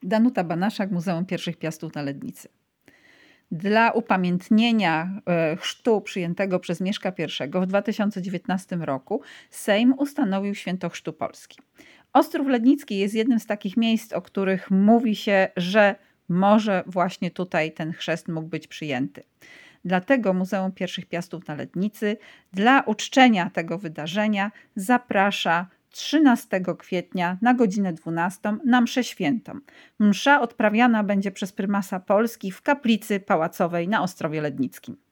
Danuta Banaszak, Muzeum Pierwszych Piastów na Lednicy. Dla upamiętnienia chrztu przyjętego przez Mieszka I w 2019 roku Sejm ustanowił Święto Chrztu Polski. Ostrów Lednicki jest jednym z takich miejsc, o których mówi się, że może właśnie tutaj ten chrzest mógł być przyjęty. Dlatego Muzeum Pierwszych Piastów na Lednicy dla uczczenia tego wydarzenia zaprasza 13 kwietnia na godzinę 12 na mszę świętą. Msza odprawiana będzie przez prymasa Polski w kaplicy pałacowej na Ostrowie Lednickim.